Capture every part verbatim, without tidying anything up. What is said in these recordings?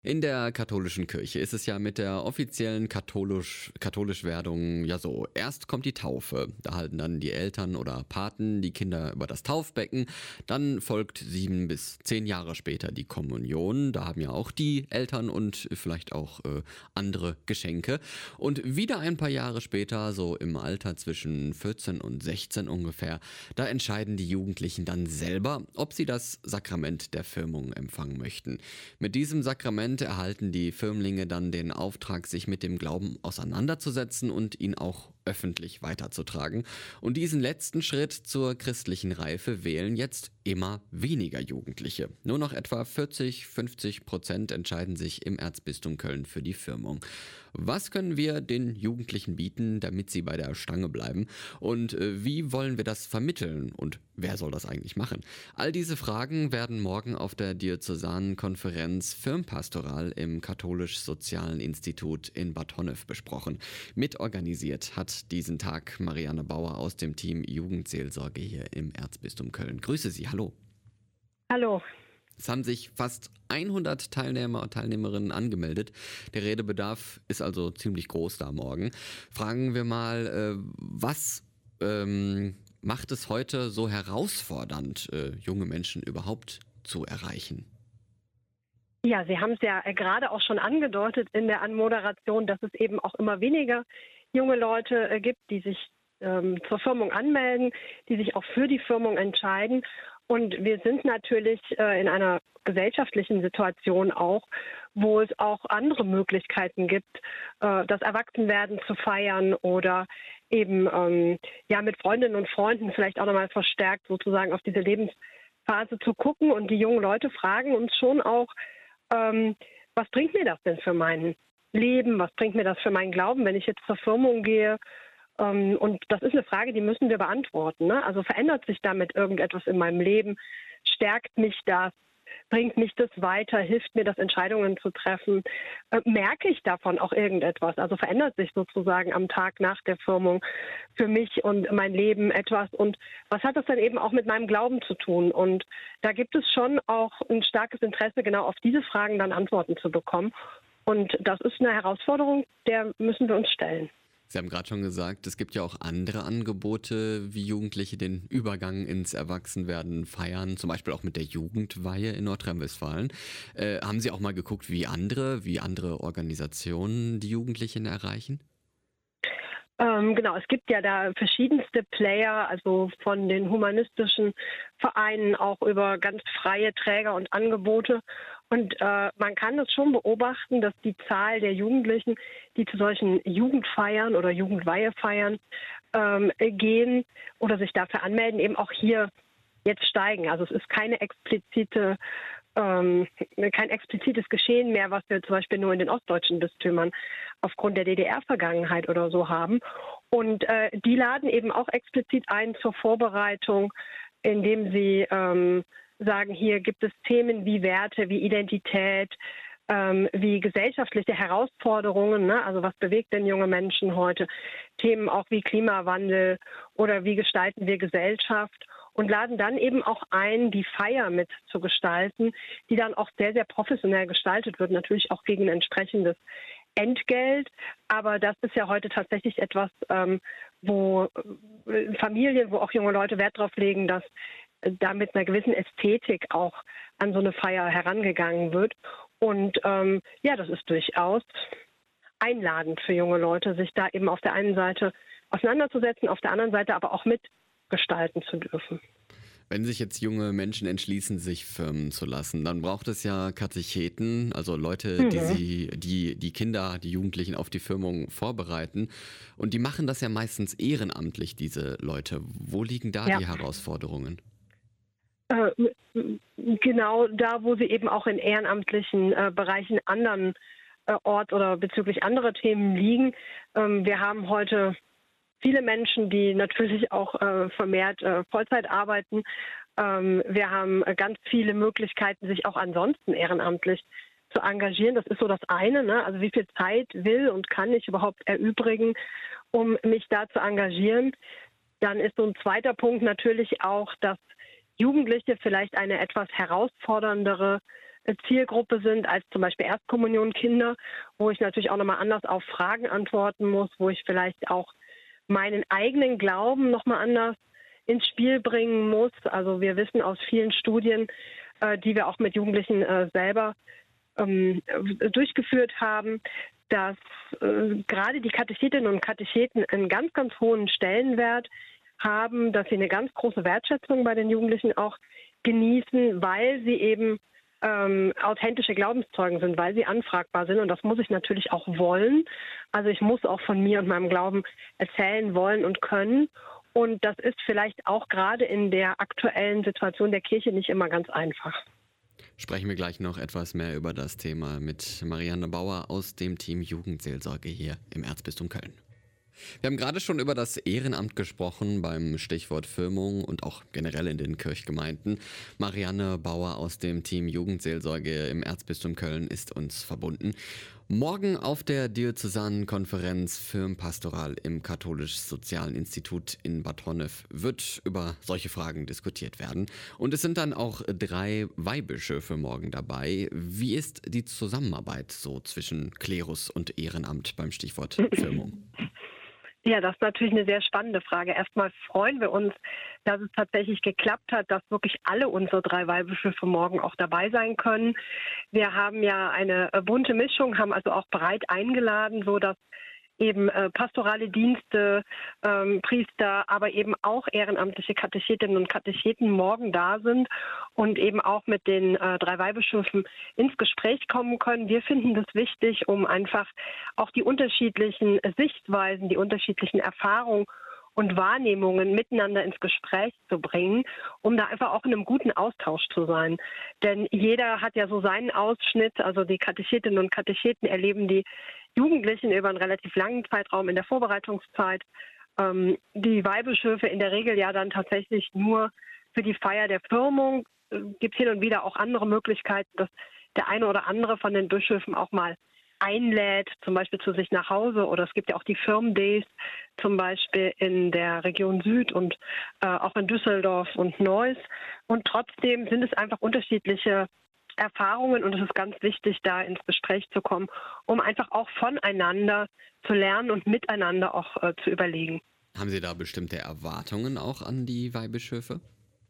In der katholischen Kirche ist es ja mit der offiziellen katholisch, Katholischwerdung ja so. Erst kommt die Taufe. Da halten dann die Eltern oder Paten die Kinder über das Taufbecken. Dann folgt sieben bis zehn Jahre später die Kommunion. Da haben ja auch die Eltern und vielleicht auch äh, andere Geschenke. Und wieder ein paar Jahre später, so im Alter zwischen vierzehn und sechzehn ungefähr, da entscheiden die Jugendlichen dann selber, ob sie das Sakrament der Firmung empfangen möchten. Mit diesem Sakrament erhalten die Firmlinge dann den Auftrag, sich mit dem Glauben auseinanderzusetzen und ihn auch öffentlich weiterzutragen. Und diesen letzten Schritt zur christlichen Reife wählen jetzt immer weniger Jugendliche. Nur noch etwa vierzig, fünfzig Prozent entscheiden sich im Erzbistum Köln für die Firmung. Was können wir den Jugendlichen bieten, damit sie bei der Stange bleiben? Und äh, wie wollen wir das vermitteln? Und wer soll das eigentlich machen? All diese Fragen werden morgen auf der diözesanen Konferenz Firmpastoral im Katholisch-Sozialen Institut in Bad Honnef besprochen. Mitorganisiert hat diesen Tag Marianne Bauer aus dem Team Jugendseelsorge hier im Erzbistum Köln. Grüße Sie, hallo. Hallo. Es haben sich fast hundert Teilnehmer und Teilnehmerinnen angemeldet. Der Redebedarf ist also ziemlich groß da morgen. Fragen wir mal, äh, was ähm, macht es heute so herausfordernd, äh, junge Menschen überhaupt zu erreichen? Ja, Sie haben es ja äh, gerade auch schon angedeutet in der Anmoderation, dass es eben auch immer weniger junge Leute äh, gibt, die sich ähm, zur Firmung anmelden, die sich auch für die Firmung entscheiden. Und wir sind natürlich äh, in einer gesellschaftlichen Situation auch, wo es auch andere Möglichkeiten gibt, äh, das Erwachsenwerden zu feiern oder eben ähm, ja mit Freundinnen und Freunden vielleicht auch nochmal verstärkt sozusagen auf diese Lebensphase zu gucken. Und die jungen Leute fragen uns schon auch, ähm, was bringt mir das denn für mein Leben? Was bringt mir das für meinen Glauben, wenn ich jetzt zur Firmung gehe? Und das ist eine Frage, die müssen wir beantworten. Ne? Also verändert sich damit irgendetwas in meinem Leben? Stärkt mich das? Bringt mich das weiter? Hilft mir das, Entscheidungen zu treffen? Äh, merke ich davon auch irgendetwas? Also verändert sich sozusagen am Tag nach der Firmung für mich und mein Leben etwas? Und was hat das dann eben auch mit meinem Glauben zu tun? Und da gibt es schon auch ein starkes Interesse, genau auf diese Fragen dann Antworten zu bekommen. Und das ist eine Herausforderung, der müssen wir uns stellen. Sie haben gerade schon gesagt, es gibt ja auch andere Angebote, wie Jugendliche den Übergang ins Erwachsenwerden feiern, zum Beispiel auch mit der Jugendweihe in Nordrhein-Westfalen. Äh, haben Sie auch mal geguckt, wie andere, wie andere Organisationen die Jugendlichen erreichen? Ähm, genau, es gibt ja da verschiedenste Player, also von den humanistischen Vereinen auch über ganz freie Träger und Angebote. Und äh, man kann das schon beobachten, dass die Zahl der Jugendlichen, die zu solchen Jugendfeiern oder Jugendweihefeiern ähm, gehen oder sich dafür anmelden, eben auch hier jetzt steigen. Also es ist keine explizite ähm, kein explizites Geschehen mehr, was wir zum Beispiel nur in den ostdeutschen Bistümern aufgrund der D D R-Vergangenheit oder so haben. Und äh, die laden eben auch explizit ein zur Vorbereitung, indem sie ähm, sagen, hier gibt es Themen wie Werte, wie Identität, ähm, wie gesellschaftliche Herausforderungen, ne? Also was bewegt denn junge Menschen heute? Themen auch wie Klimawandel oder wie gestalten wir Gesellschaft? Und laden dann eben auch ein, die Feier mit zu gestalten, die dann auch sehr, sehr professionell gestaltet wird, natürlich auch gegen ein entsprechendes Entgelt. Aber das ist ja heute tatsächlich etwas, ähm, wo äh, Familien, wo auch junge Leute Wert drauf legen, dass äh, da mit einer gewissen Ästhetik auch an so eine Feier herangegangen wird. Und ähm, ja, das ist durchaus einladend für junge Leute, sich da eben auf der einen Seite auseinanderzusetzen, auf der anderen Seite aber auch mit gestalten zu dürfen. Wenn sich jetzt junge Menschen entschließen, sich firmen zu lassen, dann braucht es ja Katecheten, also Leute, die Mhm. sie, die die Kinder, die Jugendlichen auf die Firmung vorbereiten. Und die machen das ja meistens ehrenamtlich, diese Leute. Wo liegen da Ja. die Herausforderungen? Äh, genau da, wo sie eben auch in ehrenamtlichen äh, Bereichen anderen äh, Ort oder bezüglich anderer Themen liegen. Ähm, wir haben heute viele Menschen, die natürlich auch äh, vermehrt äh, Vollzeit arbeiten. Ähm, wir haben äh, ganz viele Möglichkeiten, sich auch ansonsten ehrenamtlich zu engagieren. Das ist so das eine, ne? Also wie viel Zeit will und kann ich überhaupt erübrigen, um mich da zu engagieren. Dann ist so ein zweiter Punkt natürlich auch, dass Jugendliche vielleicht eine etwas herausforderndere äh, Zielgruppe sind als zum Beispiel Erstkommunionkinder, wo ich natürlich auch nochmal anders auf Fragen antworten muss, wo ich vielleicht auch meinen eigenen Glauben nochmal anders ins Spiel bringen muss. Also wir wissen aus vielen Studien, äh, die wir auch mit Jugendlichen äh, selber ähm, durchgeführt haben, dass äh, gerade die Katechetinnen und Katecheten einen ganz, ganz hohen Stellenwert haben, dass sie eine ganz große Wertschätzung bei den Jugendlichen auch genießen, weil sie eben ähm, authentische Glaubenszeugen sind, weil sie anfragbar sind. Und das muss ich natürlich auch wollen. Also ich muss auch von mir und meinem Glauben erzählen wollen und können. Und das ist vielleicht auch gerade in der aktuellen Situation der Kirche nicht immer ganz einfach. Sprechen wir gleich noch etwas mehr über das Thema mit Marianne Bauer aus dem Team Jugendseelsorge hier im Erzbistum Köln. Wir haben gerade schon über das Ehrenamt gesprochen beim Stichwort Firmung und auch generell in den Kirchgemeinden. Marianne Bauer aus dem Team Jugendseelsorge im Erzbistum Köln ist uns verbunden. Morgen auf der Diözesanen Konferenz Firmenpastoral im Katholisch-Sozialen Institut in Bad Honnef wird über solche Fragen diskutiert werden. Und es sind dann auch drei Weihbischöfe morgen dabei. Wie ist die Zusammenarbeit so zwischen Klerus und Ehrenamt beim Stichwort Firmung? Ja, das ist natürlich eine sehr spannende Frage. Erstmal freuen wir uns, dass es tatsächlich geklappt hat, dass wirklich alle unsere drei Weihbischöfe morgen auch dabei sein können. Wir haben ja eine bunte Mischung, haben also auch breit eingeladen, so dass eben äh, pastorale Dienste, ähm, Priester, aber eben auch ehrenamtliche Katechetinnen und Katecheten morgen da sind und eben auch mit den äh, drei Weihbischöfen ins Gespräch kommen können. Wir finden das wichtig, um einfach auch die unterschiedlichen Sichtweisen, die unterschiedlichen Erfahrungen und Wahrnehmungen miteinander ins Gespräch zu bringen, um da einfach auch in einem guten Austausch zu sein. Denn jeder hat ja so seinen Ausschnitt, also die Katechetinnen und Katecheten erleben die Jugendlichen über einen relativ langen Zeitraum in der Vorbereitungszeit. Ähm, die Weihbischöfe in der Regel ja dann tatsächlich nur für die Feier der Firmung. Es äh, gibt hin und wieder auch andere Möglichkeiten, dass der eine oder andere von den Bischöfen auch mal einlädt, zum Beispiel zu sich nach Hause. Oder es gibt ja auch die Firmendays, zum Beispiel in der Region Süd und äh, auch in Düsseldorf und Neuss. Und trotzdem sind es einfach unterschiedliche Erfahrungen und es ist ganz wichtig, da ins Gespräch zu kommen, um einfach auch voneinander zu lernen und miteinander auch äh, zu überlegen. Haben Sie da bestimmte Erwartungen auch an die Weihbischöfe?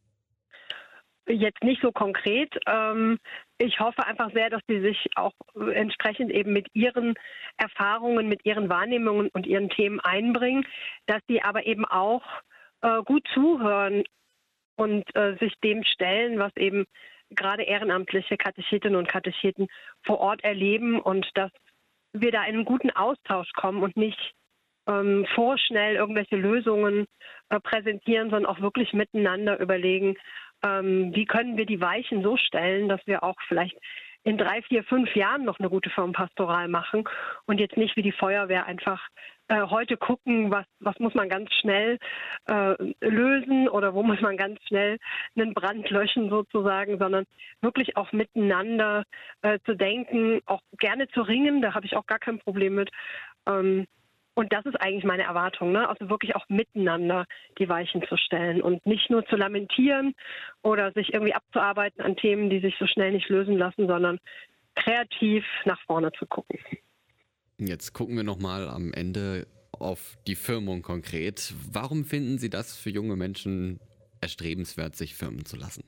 Jetzt nicht so konkret. Ähm, ich hoffe einfach sehr, dass sie sich auch entsprechend eben mit ihren Erfahrungen, mit ihren Wahrnehmungen und ihren Themen einbringen, dass sie aber eben auch äh, gut zuhören und äh, sich dem stellen, was eben gerade ehrenamtliche Katechetinnen und Katecheten vor Ort erleben und dass wir da in einen guten Austausch kommen und nicht ähm, vorschnell irgendwelche Lösungen äh, präsentieren, sondern auch wirklich miteinander überlegen, ähm, wie können wir die Weichen so stellen, dass wir auch vielleicht in drei, vier, fünf Jahren noch eine gute Firmenpastoral machen und jetzt nicht wie die Feuerwehr einfach äh, heute gucken, was, was muss man ganz schnell äh, lösen oder wo muss man ganz schnell einen Brand löschen sozusagen, sondern wirklich auch miteinander äh, zu denken, auch gerne zu ringen, da habe ich auch gar kein Problem mit. Ähm, Und das ist eigentlich meine Erwartung, ne? Also wirklich auch miteinander die Weichen zu stellen und nicht nur zu lamentieren oder sich irgendwie abzuarbeiten an Themen, die sich so schnell nicht lösen lassen, sondern kreativ nach vorne zu gucken. Jetzt gucken wir nochmal am Ende auf die Firmung konkret. Warum finden Sie das für junge Menschen erstrebenswert, sich firmen zu lassen?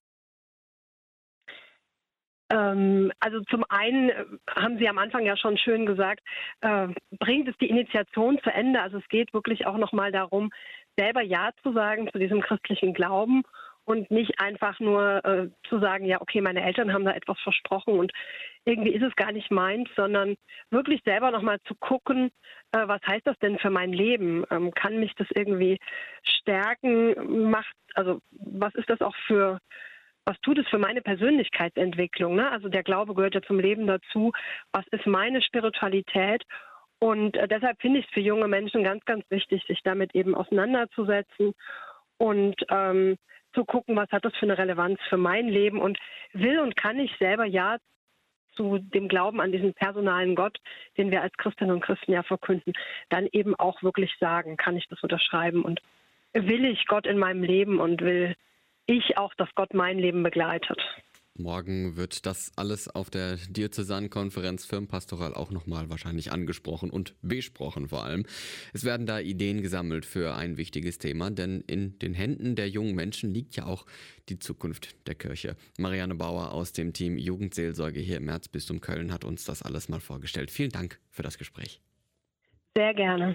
Ähm, also zum einen äh, haben Sie am Anfang ja schon schön gesagt, äh, bringt es die Initiation zu Ende. Also es geht wirklich auch nochmal darum, selber Ja zu sagen zu diesem christlichen Glauben und nicht einfach nur äh, zu sagen, ja, okay, meine Eltern haben da etwas versprochen und irgendwie ist es gar nicht meins, sondern wirklich selber nochmal zu gucken, äh, was heißt das denn für mein Leben? Ähm, kann mich das irgendwie stärken? Macht, also was ist das auch für Was tut es für meine Persönlichkeitsentwicklung? Ne? Also der Glaube gehört ja zum Leben dazu. Was ist meine Spiritualität? Und äh, deshalb finde ich es für junge Menschen ganz, ganz wichtig, sich damit eben auseinanderzusetzen und ähm, zu gucken, was hat das für eine Relevanz für mein Leben und will und kann ich selber Ja zu dem Glauben an diesen personalen Gott, den wir als Christinnen und Christen ja verkünden, dann eben auch wirklich sagen, kann ich das unterschreiben und will ich Gott in meinem Leben und will ich auch, dass Gott mein Leben begleitet. Morgen wird das alles auf der Diözesankonferenz Firmenpastoral auch nochmal wahrscheinlich angesprochen und besprochen vor allem. Es werden da Ideen gesammelt für ein wichtiges Thema, denn in den Händen der jungen Menschen liegt ja auch die Zukunft der Kirche. Marianne Bauer aus dem Team Jugendseelsorge hier im Erzbistum Köln hat uns das alles mal vorgestellt. Vielen Dank für das Gespräch. Sehr gerne.